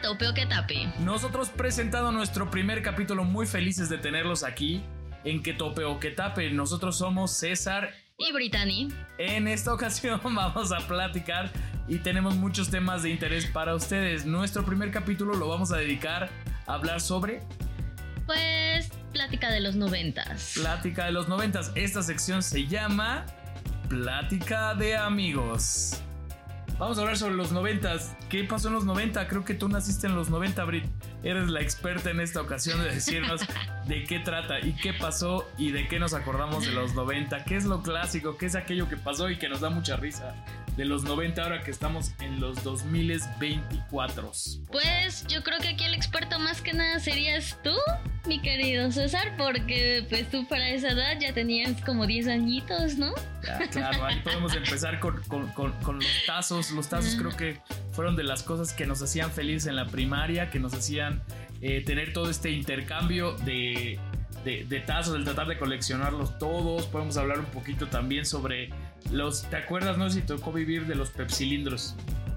tope o que tape. Nosotros presentando nuestro primer capítulo, muy felices de tenerlos aquí en Que Tope o Que Tape. Nosotros somos César y Brittany. En esta ocasión vamos a platicar y tenemos muchos temas de interés para ustedes. Nuestro primer capítulo lo vamos a dedicar a hablar sobre... Pues, plática de los 90s. Plática de los 90s. Esta sección se llama Plática de Amigos. Vamos a hablar sobre los 90s. ¿Qué pasó en los 90? Creo que tú naciste en los 90, Brit. Eres la experta en esta ocasión de decirnos de qué trata y qué pasó y de qué nos acordamos de los 90. ¿Qué es lo clásico? ¿Qué es aquello que pasó y que nos da mucha risa de los 90 ahora que estamos en los 2024? Pues yo creo que aquí el experto más que nada serías tú, mi querido César, porque pues tú para esa edad ya tenías como 10 añitos, ¿no? Ya, claro, ahí podemos empezar con los tazos. Los tazos creo que fueron de las cosas que nos hacían felices en la primaria, que nos hacían tener todo este intercambio de tazos, el tratar de coleccionarlos todos. Podemos hablar un poquito también sobre los... ¿Te acuerdas? No sé si tocó vivir de los pepsilindros.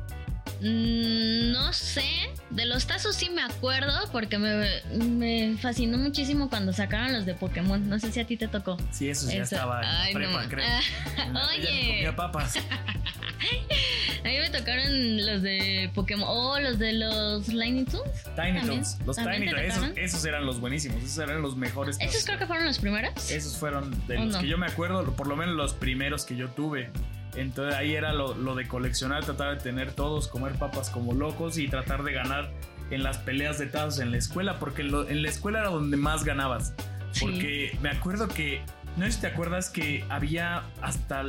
No sé, de los tazos sí me acuerdo porque me fascinó muchísimo cuando sacaron los de Pokémon. No sé si a ti te tocó. Sí, eso ya estaba en la prepa, creo. Oye, comía papas. A mí me tocaron los de Pokémon. Los de los Tiny Toons. Tiny Toons. Los Tiny Toons. Esos eran los buenísimos. Esos eran los mejores. ¿Esos creo que fueron los primeros? Esos fueron de los que yo me acuerdo, por lo menos los primeros que yo tuve. Entonces ahí era lo de coleccionar, tratar de tener todos, comer papas como locos y tratar de ganar en las peleas de tazos en la escuela, porque en la escuela era donde más ganabas. Sí. Porque me acuerdo que, no sé si te acuerdas que había hasta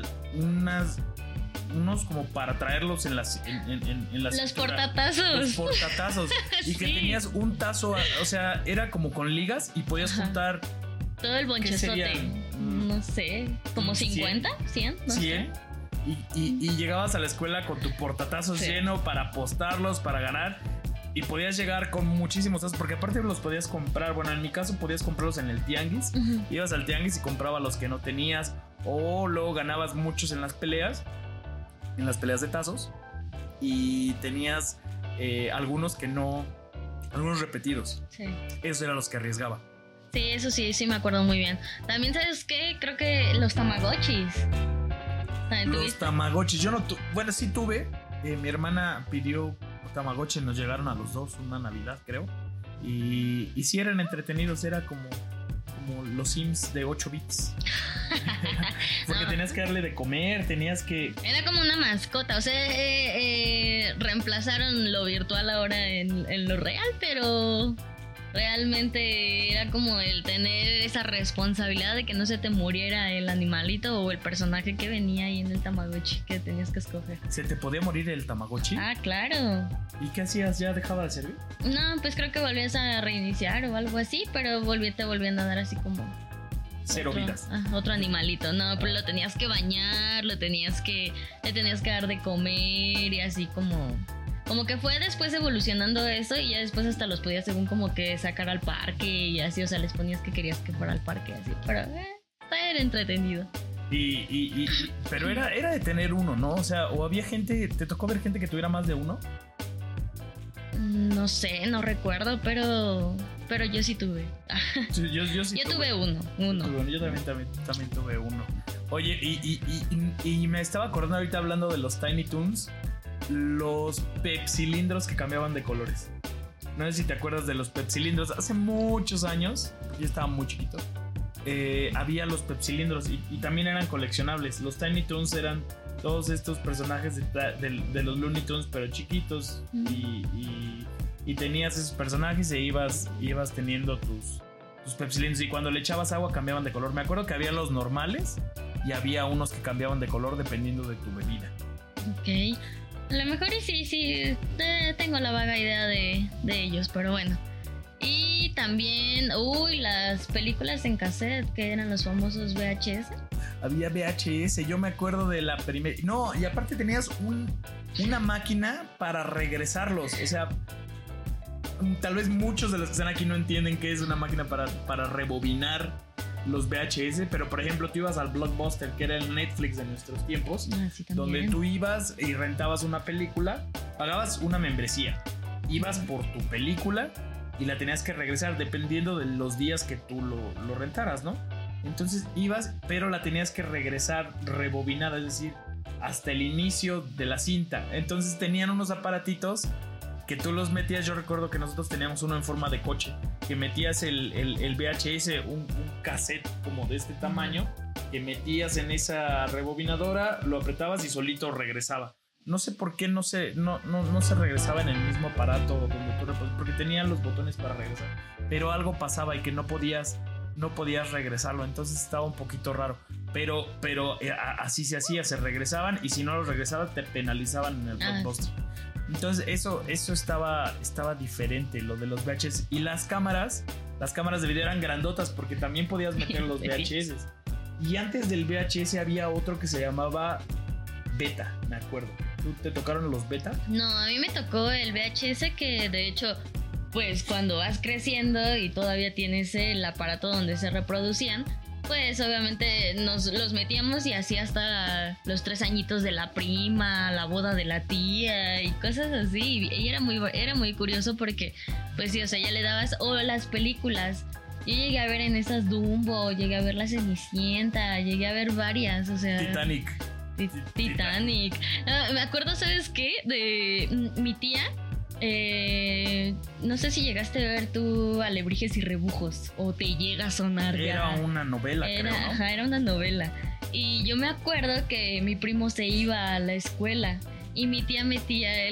unos como para traerlos en las los portatazos. Los portatazos. Y que tenías un tazo, o sea, era como con ligas y podías juntar todo el bonchezote. No sé, como 50, 100, no 100. sé. Y llegabas a la escuela con tu portatazo lleno para apostarlos, para ganar. Y podías llegar con muchísimos tazos, porque aparte los podías comprar. Bueno, en mi caso podías comprarlos en el tianguis. Ibas al tianguis y comprabas los que no tenías. O luego ganabas muchos en las peleas de tazos. Y tenías algunos que no, algunos repetidos. Sí. Esos eran los que arriesgaba. Sí, eso sí me acuerdo muy bien. También, ¿sabes qué? Creo que los Tamagotchis. Los Tamagotchis, yo no bueno, sí tuve. Mi hermana pidió Tamagotchi, nos llegaron a los dos una Navidad, creo. Y sí eran entretenidos, era como los Sims de 8 bits. Porque tenías que darle de comer, tenías que... Era como una mascota, o sea, reemplazaron lo virtual ahora en lo real, pero... Realmente era como el tener esa responsabilidad de que no se te muriera el animalito o el personaje que venía ahí en el Tamagotchi que tenías que escoger. ¿Se te podía morir el Tamagotchi? Ah, claro. ¿Y qué hacías? ¿Ya dejaba de servir? No, pues creo que volvías a reiniciar o algo así, pero te volvían a dar así como... Cero vidas. Otro animalito. No, pero lo tenías que bañar, le tenías que dar de comer y así como que fue después evolucionando eso y ya después hasta los podías según como que sacar al parque y así, o sea, les ponías que querías que fuera al parque así, pero era entretenido. Pero era de tener uno, ¿no? O sea, o había gente, ¿te tocó ver gente que tuviera más de uno? No sé, no recuerdo, pero yo sí tuve. Yo sí tuve uno. Yo también tuve uno. Oye, y me estaba acordando ahorita hablando de los Tiny Toons, los pepsilindros que cambiaban de colores. No sé si te acuerdas de los pepsilindros. Hace muchos años, yo estaba muy chiquito, había los pepsilindros y también eran coleccionables. Los Tiny Toons eran todos estos personajes de los Looney Tunes, pero chiquitos. Y tenías esos personajes e ibas teniendo tus pepsilindros. Y cuando le echabas agua cambiaban de color. Me acuerdo que había los normales y había unos que cambiaban de color dependiendo de tu bebida. Ok. A lo mejor sí, tengo la vaga idea de ellos, pero bueno. Y también, las películas en cassette, que eran los famosos VHS. Había VHS, yo me acuerdo de la primera... No, y aparte tenías una máquina para regresarlos, o sea... Tal vez muchos de los que están aquí no entienden qué es una máquina para rebobinar los VHS, pero por ejemplo tú ibas al Blockbuster, que era el Netflix de nuestros tiempos, sí, donde tú ibas y rentabas una película, pagabas una membresía ibas por tu película y la tenías que regresar dependiendo de los días que tú lo rentaras, ¿no? Entonces ibas, pero la tenías que regresar rebobinada, es decir, hasta el inicio de la cinta. Entonces tenían unos aparatitos que tú los metías. Yo recuerdo que nosotros teníamos uno en forma de coche, que metías el VHS, un cassette como de este tamaño, que metías en esa rebobinadora, lo apretabas y solito regresaba. No sé por qué no se regresaba en el mismo aparato donde tú, porque tenían los botones para regresar, pero algo pasaba y que no podías regresarlo. Entonces estaba un poquito raro, pero así se hacía, se regresaban, y si no los regresabas te penalizaban en el blockbuster. Entonces eso estaba diferente, lo de los VHS. Y las cámaras de video eran grandotas, porque también podías meter los VHS. Y antes del VHS había otro que se llamaba Beta, me acuerdo. ¿Tú te tocaron los Beta? No, a mí me tocó el VHS, que de hecho, pues cuando vas creciendo y todavía tienes el aparato donde se reproducían, pues obviamente nos los metíamos, y así hasta los 3 añitos de la prima, la boda de la tía y cosas así. Y era muy curioso porque, pues sí, o sea, ya le dabas, o las películas. Yo llegué a ver en esas Dumbo, llegué a ver La Cenicienta, llegué a ver varias, o sea... Titanic. Me acuerdo, ¿sabes qué? De mi tía... no sé si llegaste a ver tú Alebrijes y Rebujos, o te llega a sonar. Era una novela, creo, ¿no? Ajá, era una novela. Y yo me acuerdo que mi primo se iba a la escuela y mi tía metía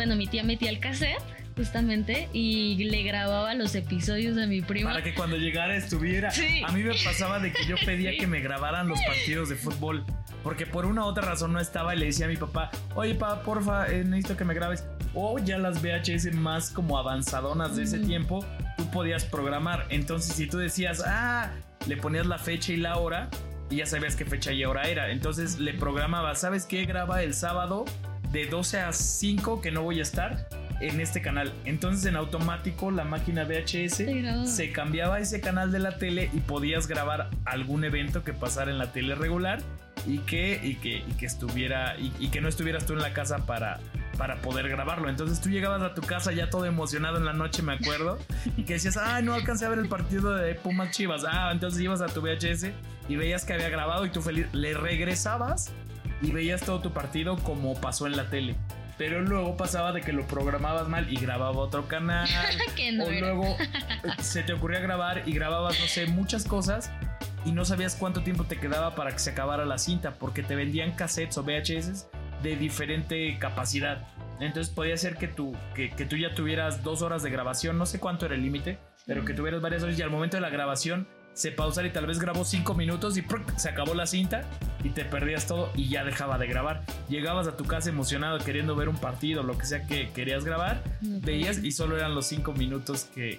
el cassette, justamente, y le grababa los episodios a mi primo para que cuando llegara estuviera. Sí. A mí me pasaba de que yo pedía que me grabaran los partidos de fútbol, porque por una u otra razón no estaba, y le decía a mi papá: oye, papá, porfa, necesito que me grabes. O ya las VHS más como avanzadonas de ese tiempo, tú podías programar. Entonces si tú decías, le ponías la fecha y la hora, y ya sabías qué fecha y hora era. Entonces le programabas: ¿sabes qué? Graba el sábado de 12 a 5 que no voy a estar en este canal. Entonces en automático la máquina VHS se cambiaba ese canal de la tele, y podías grabar algún evento que pasara en la tele regular, y que estuviera, y que no estuvieras tú en la casa para poder grabarlo. Entonces tú llegabas a tu casa ya todo emocionado en la noche, me acuerdo, y que decías: no alcancé a ver el partido de Pumas Chivas. Entonces ibas a tu VHS y veías que había grabado, y tú feliz le regresabas y veías todo tu partido como pasó en la tele. Pero luego pasaba de que lo programabas mal y grababa otro canal. O luego se te ocurría grabar y grababas, no sé, muchas cosas, y no sabías cuánto tiempo te quedaba para que se acabara la cinta, porque te vendían cassettes o VHS de diferente capacidad. Entonces podía ser que tú ya tuvieras 2 horas de grabación, no sé cuánto era el límite, pero que tuvieras varias horas, y al momento de la grabación se pausara y tal vez grabó 5 minutos y se acabó la cinta, y te perdías todo y ya dejaba de grabar. Llegabas a tu casa emocionado queriendo ver un partido, lo que sea que querías grabar, veías y solo eran los 5 minutos que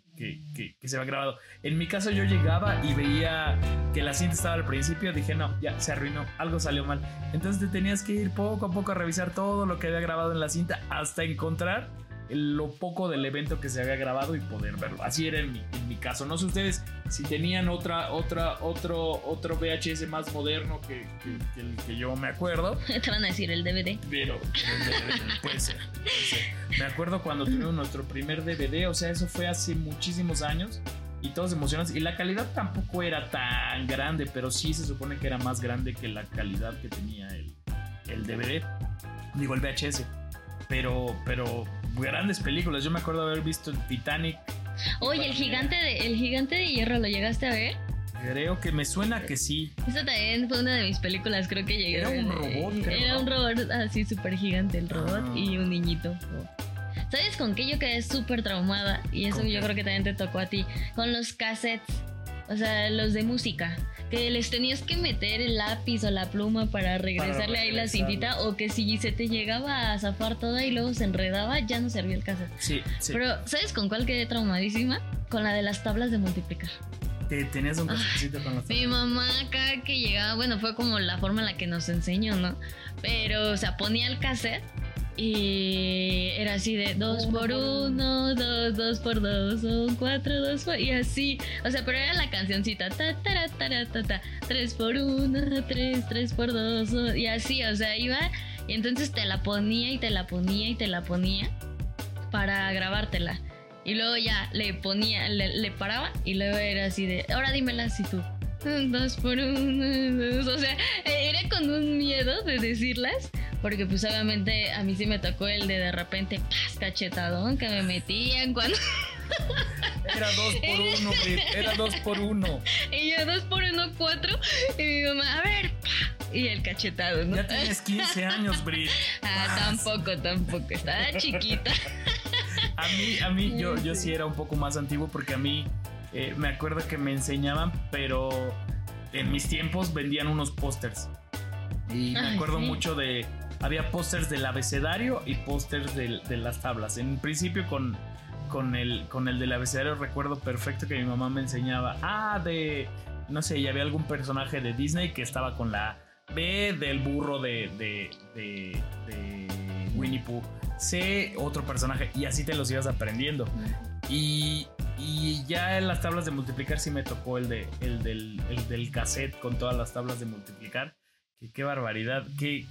se habían grabado. En mi caso yo llegaba y veía que la cinta estaba al principio, dije: no, ya se arruinó, algo salió mal. Entonces te tenías que ir poco a poco a revisar todo lo que había grabado en la cinta hasta encontrar lo poco del evento que se había grabado y poder verlo. Así era en mi caso. No sé ustedes si tenían otro VHS más moderno que el que yo me acuerdo. Te van a decir el DVD. Pero puede ser. Me acuerdo cuando tuvimos nuestro primer DVD, o sea, eso fue hace muchísimos años, y todos emocionados, y la calidad tampoco era tan grande, pero sí se supone que era más grande que la calidad que tenía el DVD, digo el VHS. Pero grandes películas. Yo me acuerdo haber visto el Titanic. Oye, el gigante de hierro, ¿lo llegaste a ver? Creo que me suena que sí. Esa también fue una de mis películas, creo que llegué. Era un robot, creo. Era un robot así súper gigante, el robot, y un niñito. ¿Sabes con qué yo quedé súper traumada? Y eso yo creo que también te tocó a ti. Con los cassettes, o sea, los de música, que les tenías que meter el lápiz o la pluma para regresarle ahí la cintita, o que si se te llegaba a zafar toda y luego se enredaba, ya no servía el cassette. Sí. Pero ¿sabes con cuál quedé traumadísima? Con la de las tablas de multiplicar. Tenías un cassetcito con las tablas. Mi mamá acá que llegaba, bueno, fue como la forma en la que nos enseñó, ¿no? Pero, o sea, ponía el cassette y era así de 2 por 1, 2 por 2, son 4, 2 por... Y así, o sea, pero era la cancioncita, 3 por 1, 3 por 2, y así, o sea, iba, y entonces te la ponía y te la ponía y te la ponía. para grabártela. Y luego ya le ponía, le paraba y luego era así de, ahora dímela así tú. 2 por 1, 2. O sea, era con un miedo de decirlas, porque pues obviamente a mí sí me tocó el de repente, ¡paz! Cachetadón que me metían cuando... Era 2 por 1, era 2 por 1. Y yo 2 por 1, 4. Y mi mamá, a ver, y el cachetado, ¿no? Ya tienes 15 años, Brit. Tampoco, estaba chiquita. A mí, yo sí era un poco más antiguo porque a mí me acuerdo que me enseñaban, pero en mis tiempos vendían unos pósters. Y me acuerdo mucho de... Había pósters del abecedario y pósters de las tablas. En principio con el del abecedario recuerdo perfecto que mi mamá me enseñaba. No sé, ya había algún personaje de Disney que estaba con la B del burro de Winnie Pooh. C, otro personaje, y así te los ibas aprendiendo. Y ya en las tablas de multiplicar sí me tocó el del cassette con todas las tablas de multiplicar. Qué barbaridad.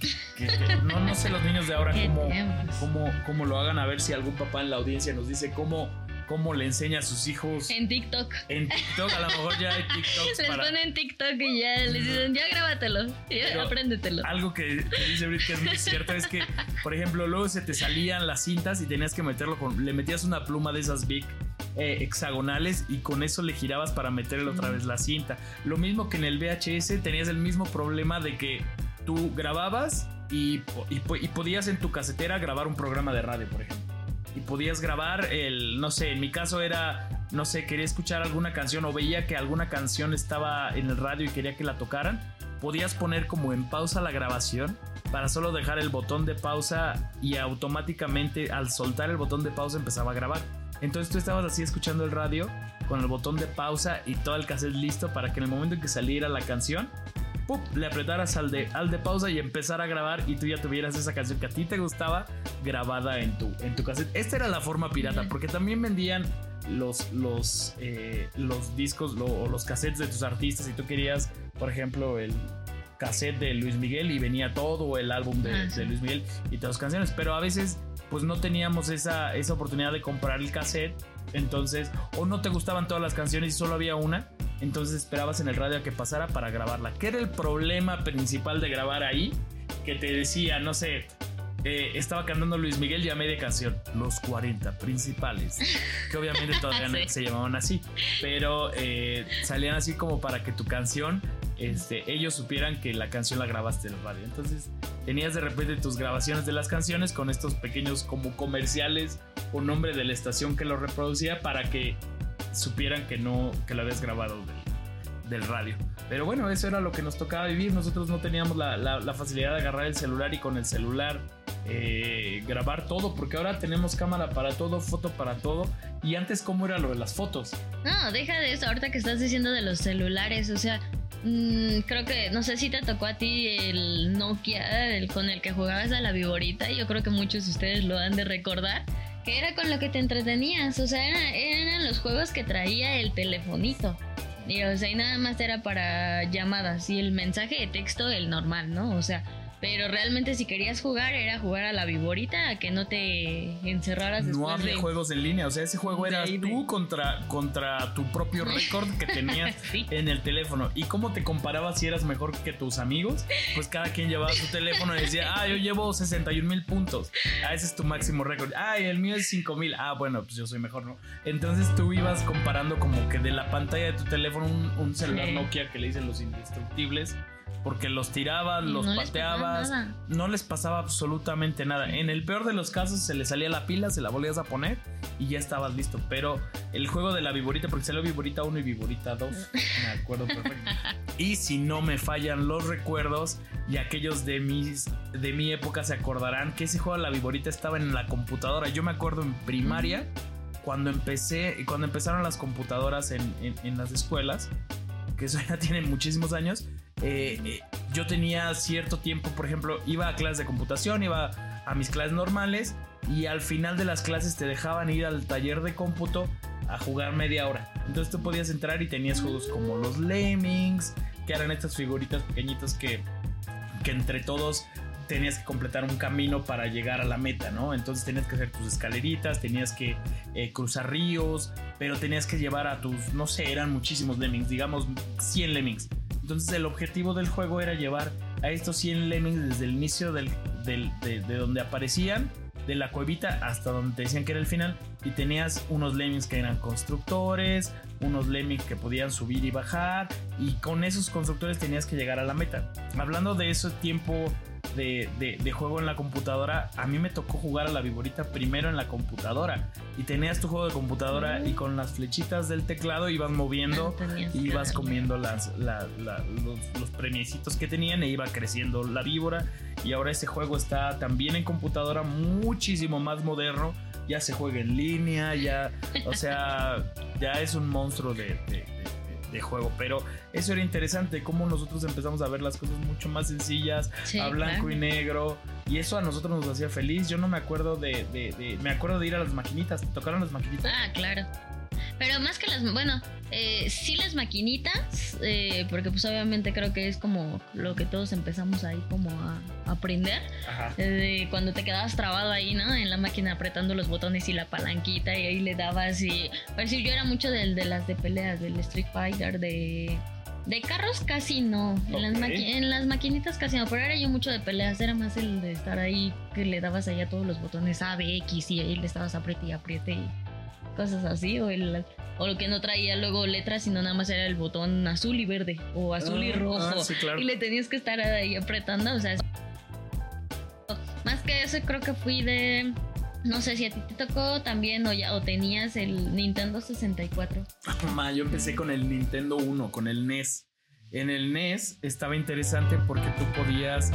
No sé los niños de ahora cómo lo hagan. A ver si algún papá en la audiencia nos dice cómo le enseña a sus hijos. En TikTok. En TikTok, a lo mejor ya hay TikToks. Les ponen TikTok y ya les dicen, ya grábatelo, ya apréndetelo. Algo que dice Brit que es muy cierto es que, por ejemplo, luego se te salían las cintas y tenías que meterlo le metías una pluma de esas Bic hexagonales y con eso le girabas para meterle otra vez la cinta. Lo mismo que en el VHS, tenías el mismo problema de que tú grababas y podías en tu casetera grabar un programa de radio, por ejemplo. Y podías grabar no sé, en mi caso era, no sé, quería escuchar alguna canción o veía que alguna canción estaba en el radio y quería que la tocaran. Podías poner como en pausa la grabación para solo dejar el botón de pausa y automáticamente al soltar el botón de pausa empezaba a grabar. Entonces tú estabas así escuchando el radio con el botón de pausa y todo el cassette listo para que en el momento en que saliera la canción, ¡pum!, le apretaras al de pausa y empezar a grabar y tú ya tuvieras esa canción que a ti te gustaba grabada en tu cassette. Esta era la forma pirata, porque también vendían los discos o los cassettes de tus artistas. Si tú querías, por ejemplo, el cassette de Luis Miguel y venía todo el álbum de Luis Miguel y todas las canciones, pero a veces pues no teníamos esa oportunidad de comprar el cassette, entonces, o no te gustaban todas las canciones y solo había una, entonces esperabas en el radio a que pasara para grabarla. ¿Qué era el problema principal de grabar ahí? Que te decía, no sé, estaba cantando Luis Miguel y a media canción, los 40 principales, que obviamente todavía no se llamaban así, pero salían así como para que tu canción, ellos supieran que la canción la grabaste en el radio. Entonces tenías de repente tus grabaciones de las canciones con estos pequeños como comerciales o nombre de la estación que lo reproducía para que supieran que lo habías grabado del radio. Pero bueno, eso era lo que nos tocaba vivir. Nosotros no teníamos la facilidad de agarrar el celular y con el celular grabar todo, porque ahora tenemos cámara para todo, foto para todo. Y antes, ¿cómo era lo de las fotos? No, deja de eso, ahorita que estás diciendo de los celulares, o sea, creo que, no sé si te tocó a ti el Nokia, con el que jugabas a la viborita. Yo creo que muchos de ustedes lo han de recordar, que era con lo que te entretenías. O sea, eran los juegos que traía el telefonito. Y, o sea, y nada más era para llamadas y el mensaje de texto, el normal, ¿no? O sea, pero realmente si querías jugar, era jugar a la viborita, a que no te encerraras después. No había juegos en línea, o sea, ese juego era tú contra tu propio récord que tenías sí. En el teléfono. ¿Y cómo te comparabas si eras mejor que tus amigos? Pues cada quien llevaba su teléfono y decía, yo llevo 61,000 puntos. Ese es tu máximo récord. El mío es 5,000. Bueno, pues yo soy mejor, ¿no? Entonces tú ibas comparando como que de la pantalla de tu teléfono un celular Nokia que le dicen los indestructibles, porque los tirabas, los pateabas, no les pasaba absolutamente nada. En el peor de los casos se le salía la pila, se la volvías a poner y ya estabas listo. Pero el juego de la viborita, porque salió viborita 1 y viborita 2, me acuerdo perfecto. Y si no me fallan los recuerdos, y aquellos de mi época se acordarán que ese juego de la viborita estaba en la computadora. Yo me acuerdo en primaria, cuando empezaron las computadoras en las escuelas, que eso ya tiene muchísimos años. Yo tenía cierto tiempo, por ejemplo, iba a clases de computación, iba a mis clases normales y al final de las clases te dejaban ir al taller de cómputo a jugar media hora. Entonces tú podías entrar y tenías juegos como los Lemmings, que eran estas figuritas pequeñitas que entre todos tenías que completar un camino para llegar a la meta, ¿no? Entonces tenías que hacer tus escaleritas, tenías que cruzar ríos, pero tenías que llevar a tus, no sé, eran muchísimos lemmings, digamos 100 lemmings. Entonces el objetivo del juego era llevar a estos 100 lemmings desde el inicio de donde aparecían, de la cuevita hasta donde te decían que era el final, y tenías unos lemmings que eran constructores, unos lemmings que podían subir y bajar, y con esos constructores tenías que llegar a la meta. Hablando de ese tiempo de juego en la computadora, a mí me tocó jugar a la Viborita primero en la computadora, y tenías tu juego de computadora y con las flechitas del teclado ibas moviendo y ibas comiendo los premiecitos que tenían, e iba creciendo la víbora. Y ahora ese juego está también en computadora, muchísimo más moderno, ya se juega en línea, ya, o sea, ya es un monstruo de juego. Pero eso era interesante, cómo nosotros empezamos a ver las cosas mucho más sencillas, sí, a blanco, claro, y negro, y eso a nosotros nos hacía feliz. Yo no me acuerdo me acuerdo de ir a las maquinitas. ¿Te tocaron las maquinitas? Ah, claro. Pero más que sí las maquinitas, porque pues obviamente creo que es como lo que todos empezamos ahí como a aprender. Ajá. Cuando te quedabas trabado ahí, ¿no? En la máquina apretando los botones y la palanquita, y ahí le dabas y... Por decir, yo era mucho de las de peleas, del Street Fighter, de carros casi no. Okay. En las maquinitas casi no, pero era yo mucho de peleas. Era más el de estar ahí, que le dabas ahí a todos los botones A, B, X, y ahí le estabas apriete y cosas así, o lo que no traía luego letras, sino nada más era el botón azul y verde, o azul y rojo, sí, claro, y le tenías que estar ahí apretando. O sea, más que eso creo que fui de... No sé si a ti te tocó también o tenías el Nintendo 64. Yo empecé con el Nintendo 1, con el NES. En el NES estaba interesante porque tú podías...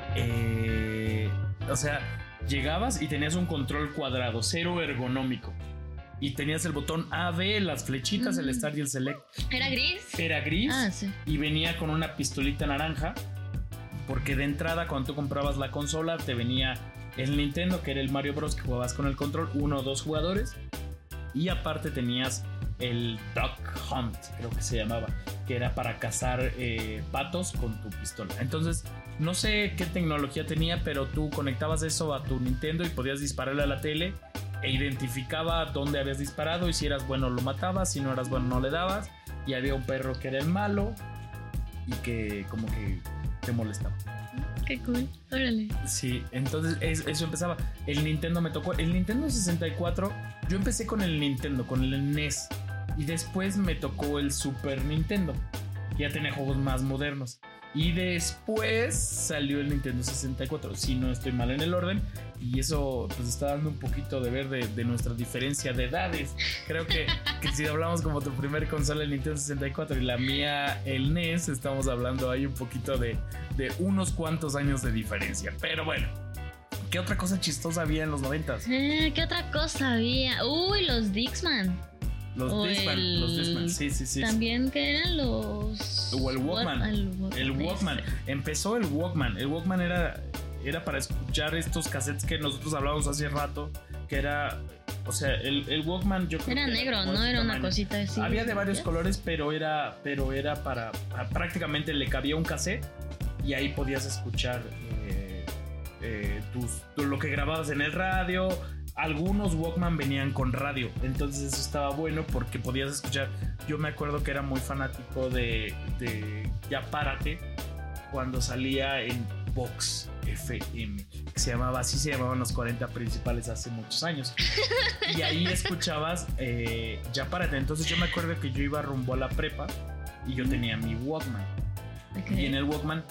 o sea, llegabas y tenías un control cuadrado, cero ergonómico. Y tenías el botón A, B, las flechitas, el Start y el Select. ¿Era gris? Era gris. Ah, sí. Y venía con una pistolita naranja. Porque de entrada, cuando tú comprabas la consola, te venía el Nintendo, que era el Mario Bros, que jugabas con el control, 1 o 2 jugadores. Y aparte tenías el Duck Hunt, creo que se llamaba, que era para cazar patos con tu pistola. Entonces, no sé qué tecnología tenía, pero tú conectabas eso a tu Nintendo y podías dispararle a la tele, e identificaba dónde habías disparado, y si eras bueno lo matabas, si no eras bueno no le dabas, y había un perro que era el malo y que como que te molestaba. Qué cool, órale. Sí, entonces eso empezaba. El Nintendo me tocó, el Nintendo 64, yo empecé con el Nintendo, con el NES, y después me tocó el Super Nintendo, que ya tenía juegos más modernos. Y después salió el Nintendo 64, si no estoy mal en el orden. Y eso pues está dando un poquito de ver de nuestra diferencia de edades. Creo que si hablamos como tu primer consola el Nintendo 64 y la mía el NES, estamos hablando ahí un poquito de unos cuantos años de diferencia. Pero bueno, ¿qué otra cosa chistosa había en los 90s? ¿Qué otra cosa había? Uy, los Dixman. Los Discman, sí. También que eran los... O el Walkman. El Walkman. Empezó el Walkman. El Walkman era para escuchar estos cassettes que nosotros hablábamos hace rato, que era... O sea, el Walkman yo creo era que negro, no era una cosita así. Había de varios colores, pero era para... Prácticamente le cabía un cassette y ahí podías escuchar lo que grababas en el radio. Algunos Walkman venían con radio, entonces eso estaba bueno porque podías escuchar. Yo me acuerdo que era muy fanático de Ya Párate, cuando salía en Vox FM, que se llamaban los 40 principales hace muchos años. Y ahí escuchabas Ya Párate. Entonces yo me acuerdo que yo iba rumbo a la prepa y yo tenía mi Walkman. Okay. Y en el Walkman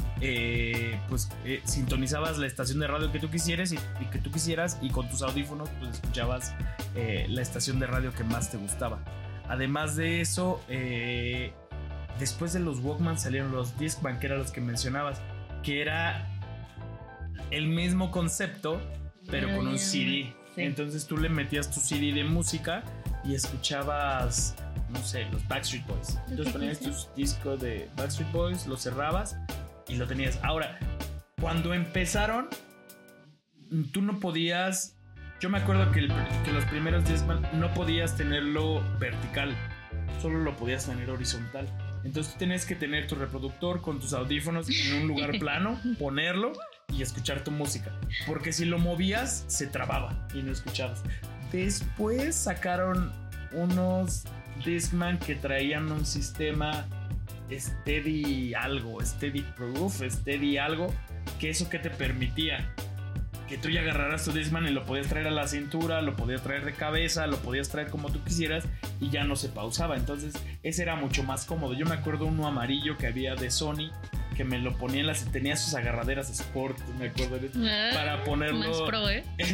sintonizabas la estación de radio que tú quisieras y con tus audífonos pues escuchabas la estación de radio que más te gustaba. Además de eso, después de los Walkman salieron los Discman, que eran los que mencionabas, que era el mismo concepto pero con un CD. Sí. Entonces tú le metías tu CD de música y escuchabas, no sé, los Backstreet Boys. Entonces ponías tu disco de Backstreet Boys, lo cerrabas y lo tenías. Ahora, cuando empezaron, tú no podías... Yo me acuerdo que los primeros Discman no podías tenerlo vertical, solo lo podías tener horizontal. Entonces tú tenías que tener tu reproductor con tus audífonos en un lugar plano, ponerlo y escuchar tu música. Porque si lo movías, se trababa y no escuchabas. Después sacaron unos Discman que traían un sistema Steady algo, Steady Proof, Steady algo, que eso que te permitía que tú ya agarraras tu Discman y lo podías traer a la cintura, lo podías traer de cabeza, lo podías traer como tú quisieras y ya no se pausaba. Entonces ese era mucho más cómodo. Yo me acuerdo uno amarillo que había de Sony, que me lo ponía tenía sus agarraderas Sport, me acuerdo de eso, para ponerlo más pro,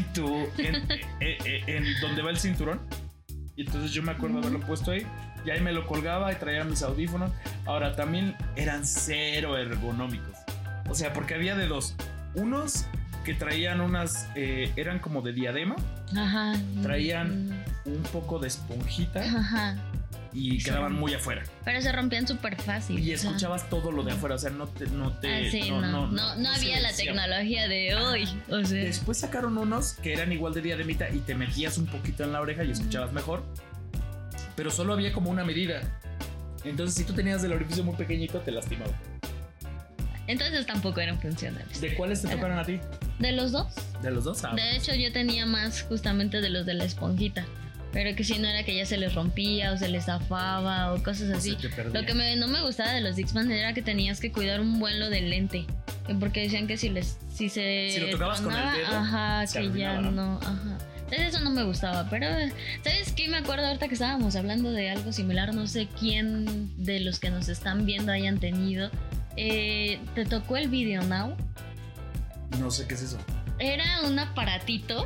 en donde va el cinturón. Y entonces yo me acuerdo haberlo puesto ahí y ahí me lo colgaba y traía mis audífonos. Ahora también eran cero ergonómicos, o sea, porque había de dos, unos que traían unas eran como de diadema. Ajá. Traían un poco de esponjita. Ajá. Y quedaban muy afuera. Pero se rompían súper fácil. Y escuchabas todo lo de afuera. O sea, no había la tecnología de hoy. O sea. Después sacaron unos que eran igual de diademita y te metías un poquito en la oreja y escuchabas mejor. Pero solo había como una medida. Entonces, si tú tenías el orificio muy pequeñito, te lastimaba. Entonces tampoco eran funcionales. ¿De cuáles te tocaron a ti? De los dos. ¿De los dos? De hecho, yo tenía más justamente de los de la esponjita. Pero que si no era que ya se les rompía o se les zafaba o cosas así. Lo que no me gustaba de los Discman era que tenías que cuidar un buen lo del lente. Porque decían que si lo tocabas con el dedo, ajá, que arruinaba, ya no, ajá. Entonces eso no me gustaba. Pero, ¿sabes qué? Me acuerdo ahorita que estábamos hablando de algo similar. No sé quién de los que nos están viendo hayan tenido. ¿Te tocó el Video Now? No sé qué es eso. Era un aparatito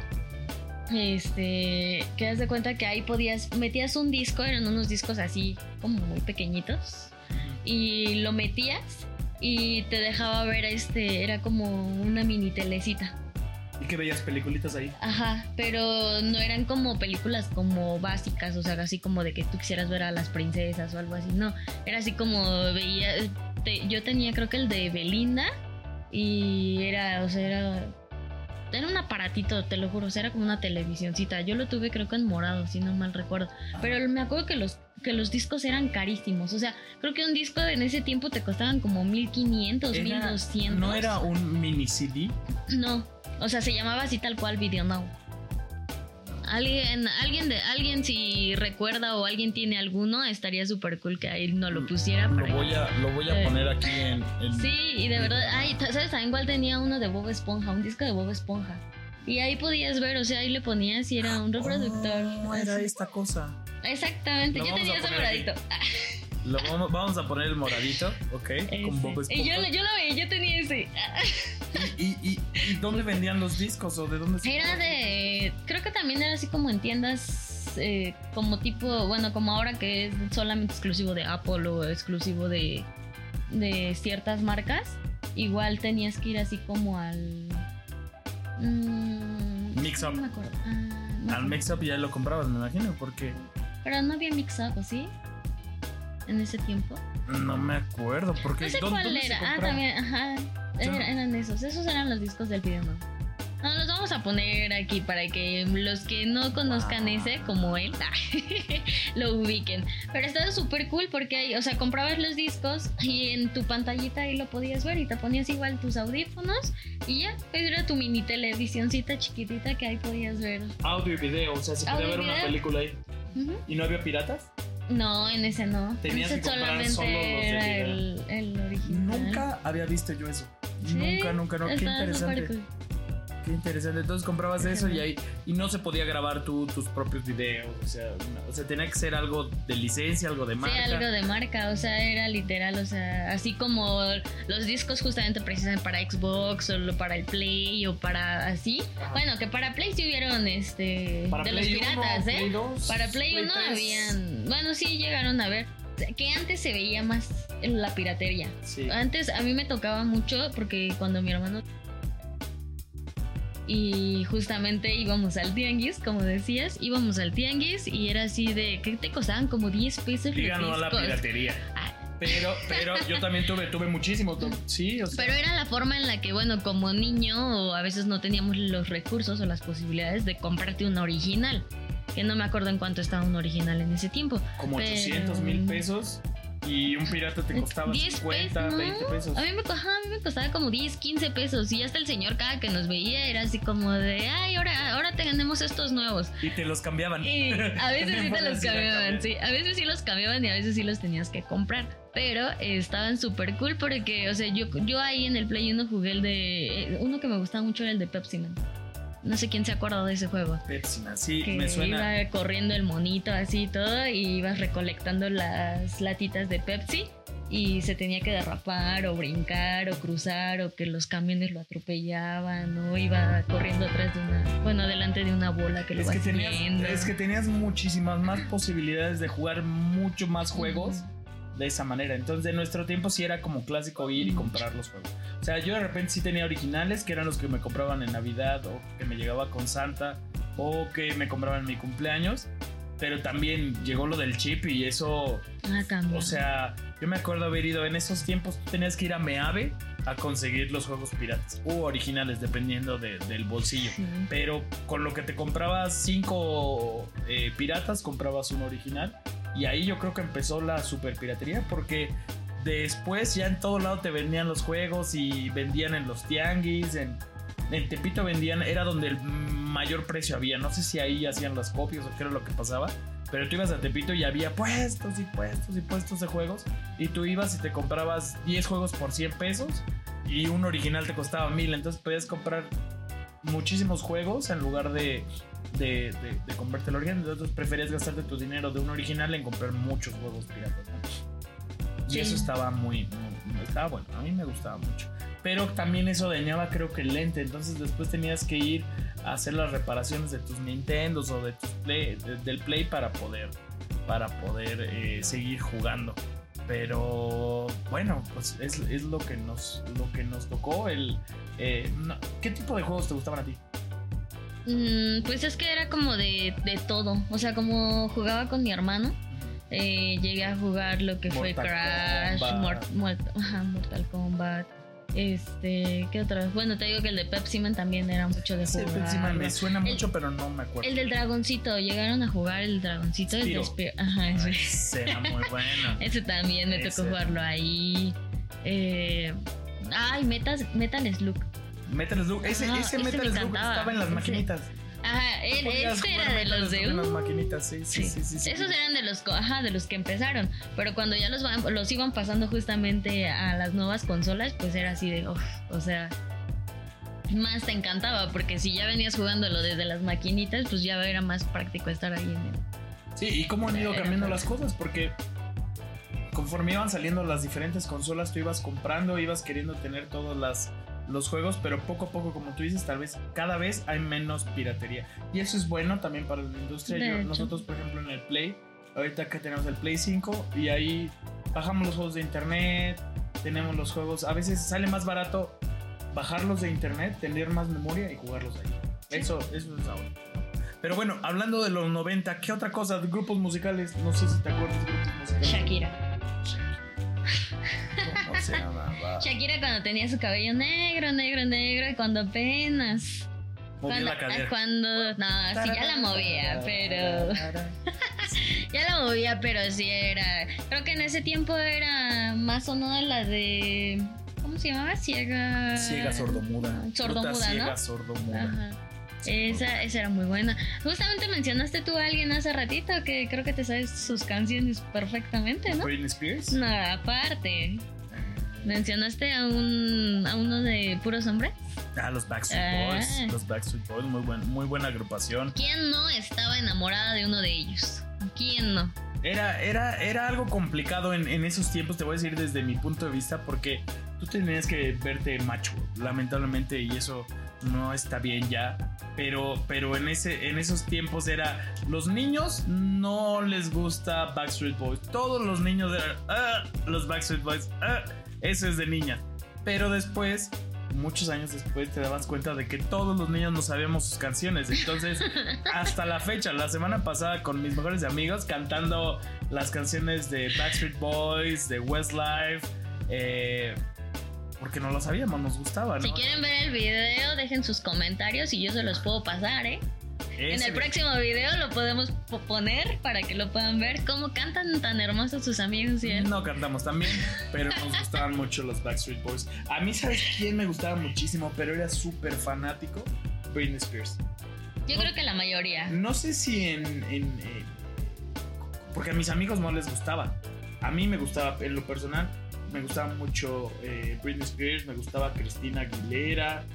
que das de cuenta que ahí metías un disco, eran unos discos así como muy pequeñitos, y lo metías y te dejaba ver, era como una mini telecita. ¿Y que veías peliculitas ahí? Ajá, pero no eran como películas como básicas, o sea, así como de que tú quisieras ver a las princesas o algo así, no, era así como yo tenía creo que el de Belinda y era un aparatito, te lo juro, o sea, era como una televisioncita. Yo lo tuve creo que en morado, si no mal recuerdo. Pero me acuerdo que los discos eran carísimos. O sea, creo que un disco en ese tiempo te costaban como 1,500, 1,200. ¿No era un mini CD? No, o sea, se llamaba así tal cual Video Now. Alguien si recuerda o alguien tiene alguno, estaría súper cool que ahí no lo pusiera. Lo voy a poner aquí en... Sí, y de verdad, ¿sabes? También igual tenía uno de Bob Esponja, un disco de Bob Esponja. Y ahí podías ver, o sea, ahí le ponías y era un reproductor. No, era esta cosa. Exactamente, yo tenía ese moradito. Vamos a poner el moradito, ¿ok? Con Bob Esponja. Y yo lo veía, yo tenía ese. ¿Y dónde vendían los discos o de dónde se Era creo que también era así como en tiendas como tipo, bueno, como ahora que es solamente exclusivo de Apple o exclusivo de ciertas marcas. Igual tenías que ir así como al Mix Up. No me acuerdo. Al Mix Up ya lo comprabas, me imagino, porque... Pero no había Mix Up, ¿o sí? En ese tiempo. No me acuerdo, porque... No sé cuál era. También, ajá. Eran esos eran los discos del Video Now. No, los vamos a poner aquí para que los que no conozcan ese, como él, lo ubiquen. Pero estaba súper cool porque ahí, o sea, comprabas los discos y en tu pantallita ahí lo podías ver y te ponías igual tus audífonos y ya, era tu mini televisioncita chiquitita que ahí podías ver. Audio y video, o sea, se podía ver una película ahí. Uh-huh. ¿Y no había piratas? No, en ese no. Tenías en ese que comprar solamente solo los de era el original. Nunca había visto yo eso. ¿Sí? Nunca. Qué interesante. Cool. Qué interesante. Entonces comprabas eso y no se podía grabar tus propios videos. O sea, tenía que ser algo de licencia, algo de marca. Sí, algo de marca. O sea, era literal. O sea, así como los discos justamente precisan para Xbox o para el Play o para así. Ajá. Bueno, que para Play sí hubieron para de Play los piratas, 1, Play 2, para Play 1 habían. Bueno, sí llegaron a ver. Que antes se veía más la piratería. Sí. Antes a mí me tocaba mucho porque cuando mi hermano y justamente íbamos al tianguis, como decías, y era así de que te costaban como 10 pesos. Díganos la piratería. Pero yo también tuve muchísimo, sí. O sea. Pero era la forma en la que, bueno, como niño a veces no teníamos los recursos o las posibilidades de comprarte una original. Que no me acuerdo en cuánto estaba un original en ese tiempo. Como 800,000 pesos. Y un pirata te costaba 10 50, pesos, ¿no? 20 pesos. A mí me costaba como 10, 15 pesos. Y hasta el señor cada que nos veía era así como de, ay, ahora tenemos estos nuevos. Y te los cambiaban. Y a veces sí te los cambiaban, sí. A veces sí los cambiaban y a veces sí los tenías que comprar. Pero estaban súper cool porque, o sea, yo ahí en el Play 1 jugué el de... Uno que me gustaba mucho era el de Pepsi Man. No sé quién se acuerda de ese juego. Pepsi Man, sí, Que me suena. iba corriendo el monito así y todo y ibas recolectando las latitas de Pepsi y se tenía que derrapar o brincar o cruzar o que los camiones lo atropellaban o iba corriendo atrás de delante de una bola que lo Es vas que, siguiendo. es que tenías muchísimas más posibilidades de jugar mucho más juegos de esa manera. Entonces, de nuestro tiempo sí era como clásico ir y comprar los juegos. O sea, yo de repente sí tenía originales, que eran los que me compraban en Navidad o que me llegaba con Santa o que me compraban en mi cumpleaños. Pero también llegó lo del chip y eso... Cambió. O sea, yo me acuerdo haber ido en esos tiempos, tenías que ir a Meave a conseguir los juegos piratas u originales, dependiendo del bolsillo. Sí. Pero con lo que te comprabas 5 piratas, comprabas un original. Y ahí yo creo que empezó la super piratería, porque después ya en todo lado te vendían los juegos y vendían en los tianguis, en Tepito vendían, era donde el mayor precio había. No sé si ahí hacían las copias o qué era lo que pasaba, pero tú ibas a Tepito y había puestos y puestos y puestos de juegos, y tú ibas y te comprabas 10 juegos por 100 pesos y un original te costaba 1000. Entonces podías comprar muchísimos juegos en lugar de comprarte el original. Entonces preferías gastarte tu dinero de un original en comprar muchos juegos piratas, ¿no? Y eso estaba estaba bueno, a mí me gustaba mucho. Pero también eso dañaba, creo que el lente. Entonces después tenías que ir a hacer las reparaciones de tus Nintendos o de tus del Play para poder seguir jugando. Pero bueno, pues es lo que nos tocó. ¿Qué tipo de juegos te gustaban a ti? Pues es que era como de todo. O sea, como jugaba con mi hermano, llegué a jugar lo que fue Crash, Mortal Kombat. ¿Qué otro? Bueno, te digo que el de Pepsi Man también era mucho de jugar. Pepsi Man me suena mucho, pero no me acuerdo. El del dragoncito, llegaron a jugar el dragoncito. Spiro. El de Spiro. Ajá, ese. Ese era muy bueno. Ese también me tocó jugarlo ahí. Metal Slug. Metal Slug, ese Metal Slug estaba en las maquinitas. Ajá, este era de los de las maquinitas, sí. Esos eran de los que empezaron, pero cuando ya los iban pasando justamente a las nuevas consolas, pues era así de, o sea, más te encantaba, porque si ya venías jugándolo desde las maquinitas, pues ya era más práctico estar ahí en el... Sí, y cómo han ido cambiando las cosas, porque conforme iban saliendo las diferentes consolas, tú ibas comprando, ibas queriendo tener todos los juegos, pero poco a poco, como tú dices, tal vez cada vez hay menos piratería, y eso es bueno también para la industria. Nosotros, por ejemplo, en el Play, ahorita que tenemos el Play 5, y ahí bajamos los juegos de internet, tenemos los juegos, a veces sale más barato bajarlos de internet, tener más memoria y jugarlos ahí. Eso es ahora. Pero bueno, hablando de los 90, ¿qué otra cosa? De grupos musicales, no sé si te acuerdas de grupos musicales. Shakira. ¿Cómo se llamaba? Shakira cuando tenía su cabello negro, y cuando apenas... Movía la cadera. Sí, ya la movía, pero... ya la movía, pero sí era... Creo que en ese tiempo era más sonora la de... ¿Cómo se llamaba? Ciega, sordomuda. Sordomuda, ciega, ¿no? sordomuda. Ajá. Esa era muy buena. Justamente mencionaste tú a alguien hace ratito que creo que te sabes sus canciones perfectamente, ¿no? ¿Britney Spears? No, aparte. ¿Mencionaste a uno de puros hombres? Los Backstreet Boys. Los Backstreet Boys, muy buena agrupación. ¿Quién no estaba enamorada de uno de ellos? ¿Quién no? Era algo complicado en esos tiempos, te voy a decir desde mi punto de vista, porque tú tenías que verte macho, lamentablemente, y eso no está bien ya. Pero en esos tiempos era... Los niños no les gusta Backstreet Boys. Todos los niños eran... los Backstreet Boys. Eso es de niñas. Pero después... Muchos años después te dabas cuenta de que todos los niños no sabíamos sus canciones. Entonces, hasta la fecha, la semana pasada con mis mejores amigos cantando las canciones de Backstreet Boys, de Westlife, porque no lo sabíamos, nos gustaba, ¿no? Si quieren ver el video, dejen sus comentarios y yo se los puedo pasar, ¿eh? En el próximo video lo podemos poner para que lo puedan ver. Cómo cantan tan hermosos sus amigos y él. No cantamos tan bien, pero nos gustaban mucho los Backstreet Boys. A mí, ¿sabes quién me gustaba muchísimo? Pero era súper fanático. Britney Spears. Yo creo que la mayoría. No sé si porque a mis amigos no les gustaba. A mí me gustaba, en lo personal, me gustaba mucho Britney Spears, me gustaba Christina Aguilera.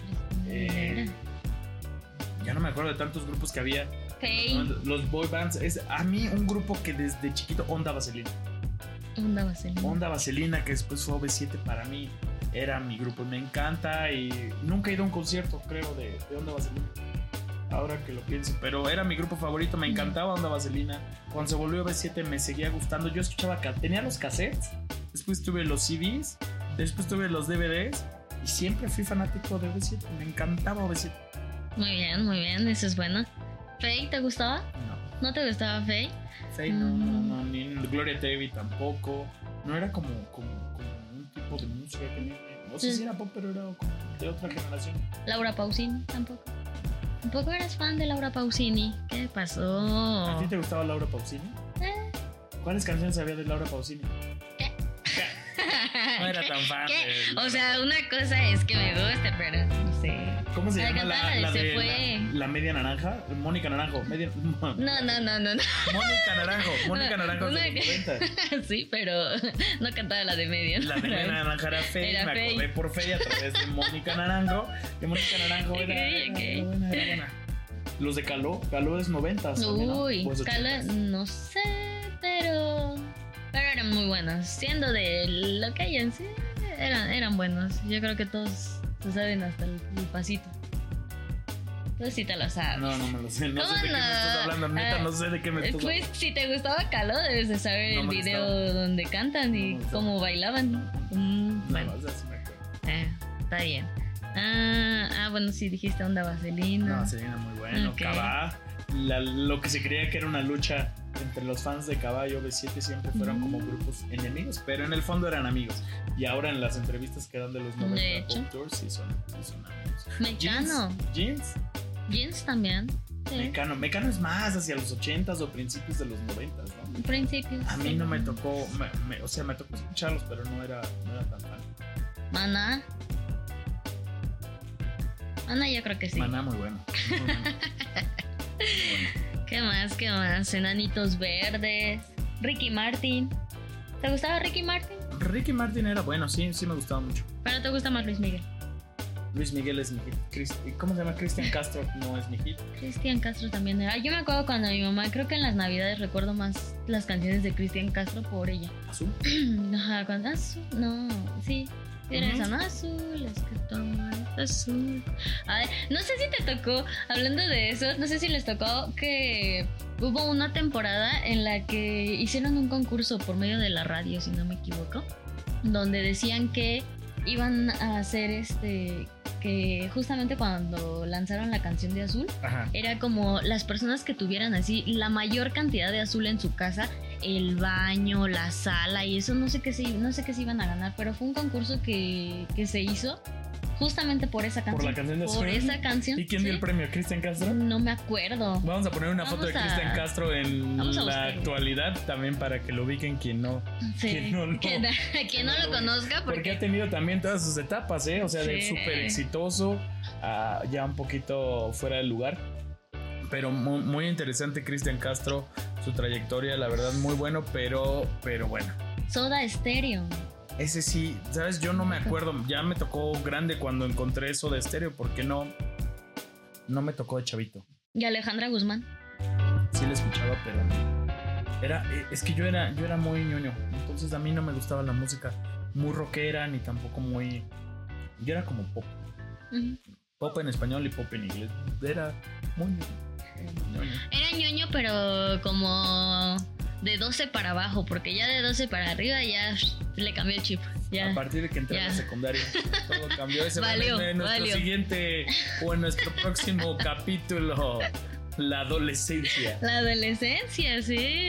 Ya no me acuerdo de tantos grupos que había. Faye. Los boy bands. A mí un grupo que desde chiquito, Onda Vaselina. Onda Vaselina, que después fue OV7, para mí era mi grupo. Me encanta y nunca he ido a un concierto, creo, de Onda Vaselina. Ahora que lo pienso, pero era mi grupo favorito, me encantaba Onda Vaselina. Cuando se volvió OV7 me seguía gustando. Yo escuchaba, tenía los cassettes, después tuve los CDs, después tuve los DVDs y siempre fui fanático de OV7. Me encantaba OV7. Muy bien, eso es bueno. ¿Faye te gustaba? No. ¿No te gustaba Faye? Faye no, ni Gloria Trevi tampoco. No era como un tipo de música que no sé si era pop, pero era como de otra generación. Laura Pausini tampoco. ¿Tampoco eras fan de Laura Pausini? ¿Qué pasó? ¿A ti te gustaba Laura Pausini? ¿Cuáles canciones había de Laura Pausini? ¿Qué? No era tan fan. O sea, una cosa es que me guste, pero no sé. ¿Cómo se llama la se de fue. la media naranja? Mónica Naranjo. No. Mónica Naranjo de los 90. Sí, pero no cantaba la de media. La de media naranja era Faye. Me acordé por Faye a través de Mónica Naranjo. Y Mónica Naranjo era buena. Los de Caló es 90. Uy, ¿no? Caló, no sé, pero eran muy buenos. Siendo de lo que hay en sí, eran buenos. Yo creo que todos se saben hasta el pasito. Tú sí te lo sabes. No me lo sé. No sé de qué me estás hablando, neta. No sé de qué me estás hablando. Pues si te gustaba Caló, debes de saber el video donde cantan y cómo bailaban. Bueno, o sea, sí me acuerdo. Está bien. Bueno, sí dijiste Onda Vaselina. No, Vaselina muy bueno. Okay. Cabá. Lo que se creía que era una lucha entre los fans de Cabá y OV7 siempre fueron como grupos enemigos, pero en el fondo eran amigos. Y ahora en las entrevistas que dan de los 90 Pop Tour sí son amigos. Mecano. Jeans también. Sí. Mecano es más hacia los 80s o principios de los 90s, ¿no? Principios. A mí no me tocó, o sea, me tocó escucharlos, pero no era tan fan. Maná yo creo que sí. Maná muy bueno. Muy bueno. ¿Qué más? Enanitos Verdes. Ricky Martin. ¿Te gustaba Ricky Martin? Ricky Martin era bueno, sí me gustaba mucho. ¿Pero te gusta más Luis Miguel? Luis Miguel es mi hit. ¿Cómo se llama? Cristian Castro no es mi hit. Cristian Castro también era. Yo me acuerdo cuando mi mamá, creo que en las navidades recuerdo más las canciones de Cristian Castro por ella. ¿Azul? Ajá, cuando azul. No, sí. Era esa, ¿no? Azul, es que todo es azul. A ver, no sé si te tocó, hablando de eso, no sé si les tocó que hubo una temporada en la que hicieron un concurso por medio de la radio, si no me equivoco, donde decían que iban a hacer que justamente cuando lanzaron la canción de Azul, ajá, era como las personas que tuvieran así la mayor cantidad de azul en su casa, el baño, la sala y eso, no sé qué se iban a ganar, pero fue un concurso que se hizo justamente por esa canción. Por la canción de Azul. Por esa canción. ¿Y quién dio el premio? ¿Cristian Castro? No me acuerdo. Vamos a poner una foto de Cristian Castro en la actualidad también para que lo ubiquen quien no lo conozca. Porque ha tenido también todas sus etapas, ¿eh? O sea, de súper exitoso a ya un poquito fuera del lugar. Pero muy, muy interesante Cristian Castro, su trayectoria, la verdad, muy bueno, pero bueno. Soda Stereo. Ese sí, ¿sabes? Yo no me acuerdo. Ya me tocó grande cuando encontré eso de Estéreo, porque no me tocó de chavito. ¿Y Alejandra Guzmán? Sí la escuchaba, pero es que yo era muy ñoño. Entonces a mí no me gustaba la música muy rockera, ni tampoco muy... Yo era como pop. Uh-huh. Pop en español y pop en inglés. Era muy ñoño. Era ñoño, pero como... de 12 para abajo, porque ya de 12 para arriba ya le cambió el chip. Ya, a partir de que entré a la secundaria, todo cambió. Ese en nuestro siguiente o en nuestro próximo capítulo, la adolescencia. La adolescencia, sí.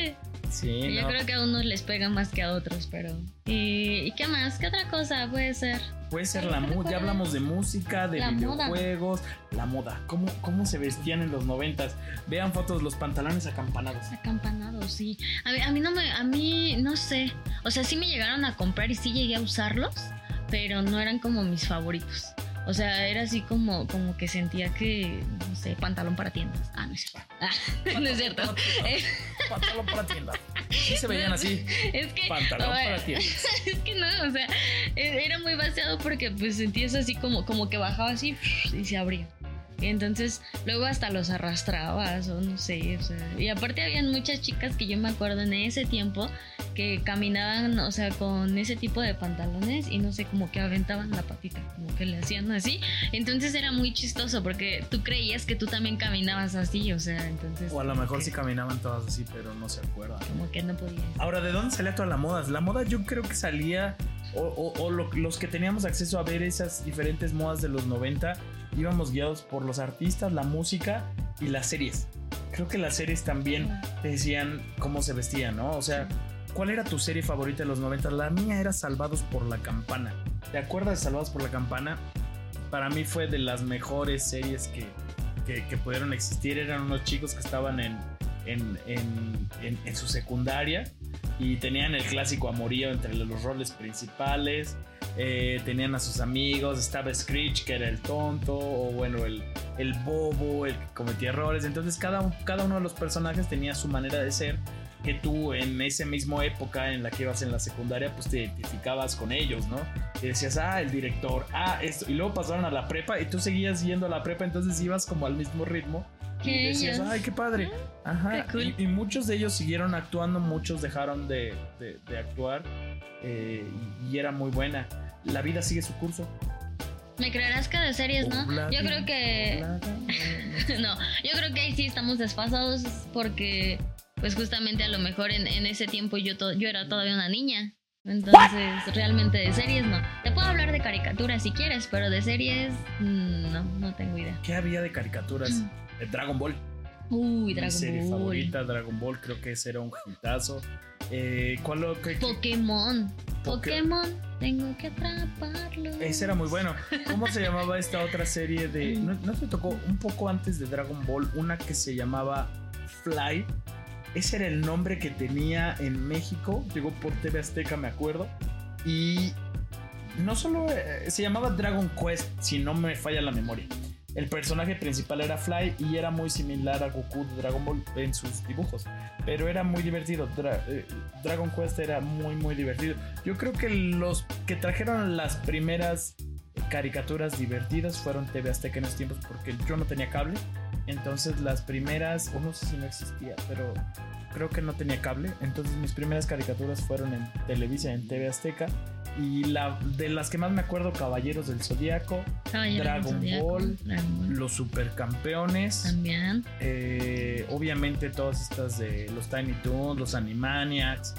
Sí, Yo creo que a unos les pega más que a otros, pero... ¿Y qué más? ¿Qué otra cosa puede ser? Puede ser la moda. Ya hablamos de música, de videojuegos, la moda. ¿Cómo se vestían en los 90s? Vean fotos, los pantalones acampanados. Acampanados, sí. A mí no sé. O sea, sí me llegaron a comprar y sí llegué a usarlos, pero no eran como mis favoritos. O sea, era así como que sentía que, no sé, pantalón para tiendas. No es cierto. No es cierto. Pantalón para tiendas. Sí se veían así. Es que, pantalón para tiendas. Es que no, o sea, era muy vaciado porque pues sentías así como que bajaba así y se abría. Y entonces luego hasta los arrastrabas o no sé, o sea, y aparte habían muchas chicas que yo me acuerdo en ese tiempo que caminaban, o sea, con ese tipo de pantalones y no sé, como que aventaban la patita, como que le hacían así. Entonces era muy chistoso porque tú creías que tú también caminabas así, o sea, entonces... O a lo mejor sí caminaban todas así, pero no se acuerdan. Como que no podías. Ahora, ¿de dónde salía toda la moda? La moda yo creo que salía, los que teníamos acceso a ver esas diferentes modas de los 90, íbamos guiados por los artistas, la música y las series. Creo que las series también te decían cómo se vestían, ¿no? O sea, ¿cuál era tu serie favorita de los 90? La mía era Salvados por la Campana. ¿Te acuerdas de Salvados por la Campana? Para mí fue de las mejores series que pudieron existir. Eran unos chicos que estaban en su secundaria y tenían el clásico amorío entre los roles principales. Tenían a sus amigos, estaba Screech, que era el tonto, o bueno, el bobo, el que cometía errores. Entonces cada uno de los personajes tenía su manera de ser, que tú en esa misma época en la que ibas en la secundaria, pues te identificabas con ellos, ¿no? Y decías, el director, esto. Y luego pasaron a la prepa y tú seguías yendo a la prepa, entonces ibas como al mismo ritmo. Y decías, ¡ay, qué padre! Ajá. Qué cool. Y muchos de ellos siguieron actuando, muchos dejaron de actuar, y era muy buena. La vida sigue su curso. Me creerás que de series, ¿no? Yo creo que... No, yo creo que ahí sí estamos desfasados porque, pues justamente a lo mejor en ese tiempo yo era todavía una niña. Entonces, realmente de series no. Te puedo hablar de caricaturas si quieres, pero de series no tengo idea. ¿Qué había de caricaturas? Dragon Ball. Uy, Dragon Mi serie Ball. favorita, Dragon Ball, creo que ese era un hitazo. Pokémon, tengo que atraparlo. Ese era muy bueno. ¿Cómo se llamaba esta otra serie de... ¿No te tocó un poco antes de Dragon Ball una que se llamaba Fly? Ese era el nombre que tenía en México. Llegó por TV Azteca, me acuerdo. Y no solo se llamaba Dragon Quest, si no me falla la memoria. El personaje principal era Fly y era muy similar a Goku de Dragon Ball en sus dibujos, pero era muy divertido. Dragon Quest era muy muy divertido. Yo creo que los que trajeron las primeras caricaturas divertidas fueron TV Azteca en esos tiempos, porque yo no tenía cable. Entonces las primeras, o no sé si no existía, pero creo que no tenía cable. Entonces mis primeras caricaturas fueron en Televisa, en TV Azteca. Y de las que más me acuerdo, Caballeros del Zodiaco, Dragon Ball, los Supercampeones. También. Obviamente todas estas de los Tiny Toons, los Animaniacs.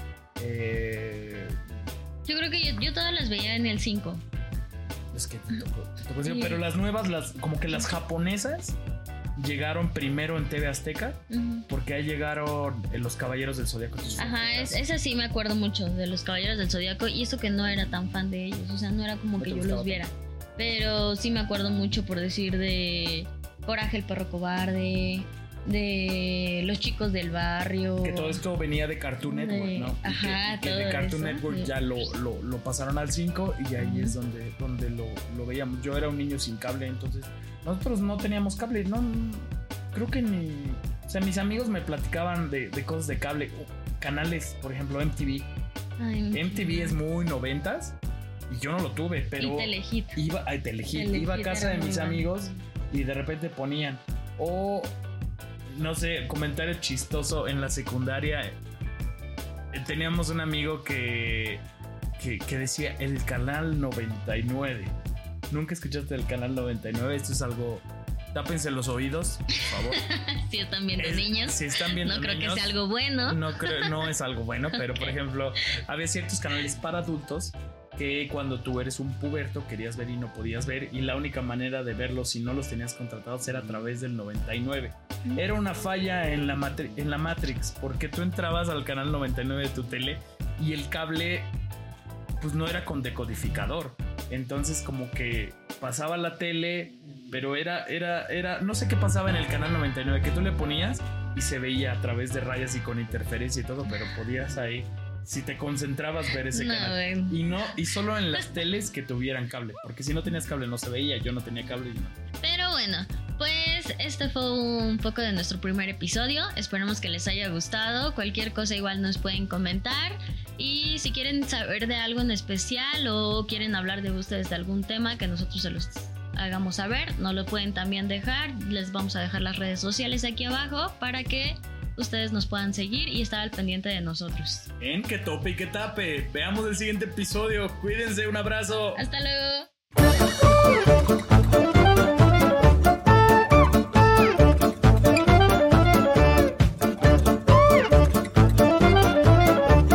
Yo creo que yo todas las veía en el 5. Es que te tocó, sí. Pero las nuevas, como que las japonesas, llegaron primero en TV Azteca, porque ahí llegaron los Caballeros del Zodiaco. Ajá, esa sí me acuerdo mucho de los Caballeros del Zodiaco, y eso que no era tan fan de ellos, o sea, no era como que yo los viera, pero sí me acuerdo mucho, por decir, de Coraje el perro cobarde, de Los chicos del barrio. Que todo esto venía de Cartoon Network, ¿no? Ajá, que de Cartoon Network ya lo pasaron al 5 y ahí es donde lo veíamos. Yo era un niño sin cable, entonces nosotros no teníamos cable, no, creo que ni... O sea, mis amigos me platicaban de cosas de cable, canales, por ejemplo, MTV. MTV es muy 90s y yo no lo tuve, pero... Y Telehit. Iba a casa de mis amigos y de repente ponían... No sé, comentario chistoso en la secundaria. Teníamos un amigo que decía el canal 99. ¿Nunca escuchaste el canal 99? Esto es algo... Tápense los oídos, por favor. Si están viendo niños. Si están viendo no creo niños, que sea algo bueno. No es algo bueno, pero por ejemplo, había ciertos canales para adultos que cuando tú eres un puberto querías ver y no podías ver, y la única manera de verlos si no los tenías contratados era a través del 99. Era una falla en la Matrix, porque tú entrabas al canal 99 de tu tele y el cable pues no era con decodificador. Entonces como que pasaba la tele, pero era no sé qué pasaba en el canal 99, que tú le ponías y se veía a través de rayas y con interferencia y todo, pero podías ahí, si te concentrabas, ver ese canal. Y solo en las teles que tuvieran cable, porque si no tenías cable no se veía. Yo no tenía cable y no. Pero bueno, pues este fue un poco de nuestro primer episodio. Esperamos que les haya gustado. Cualquier cosa igual nos pueden comentar. Y si quieren saber de algo en especial o quieren hablar de ustedes de algún tema que nosotros se los hagamos saber, nos lo pueden también dejar. Les vamos a dejar las redes sociales aquí abajo para que ustedes nos puedan seguir y estar al pendiente de nosotros. En que tope y que tape. Veamos el siguiente episodio. Cuídense, un abrazo. Hasta luego.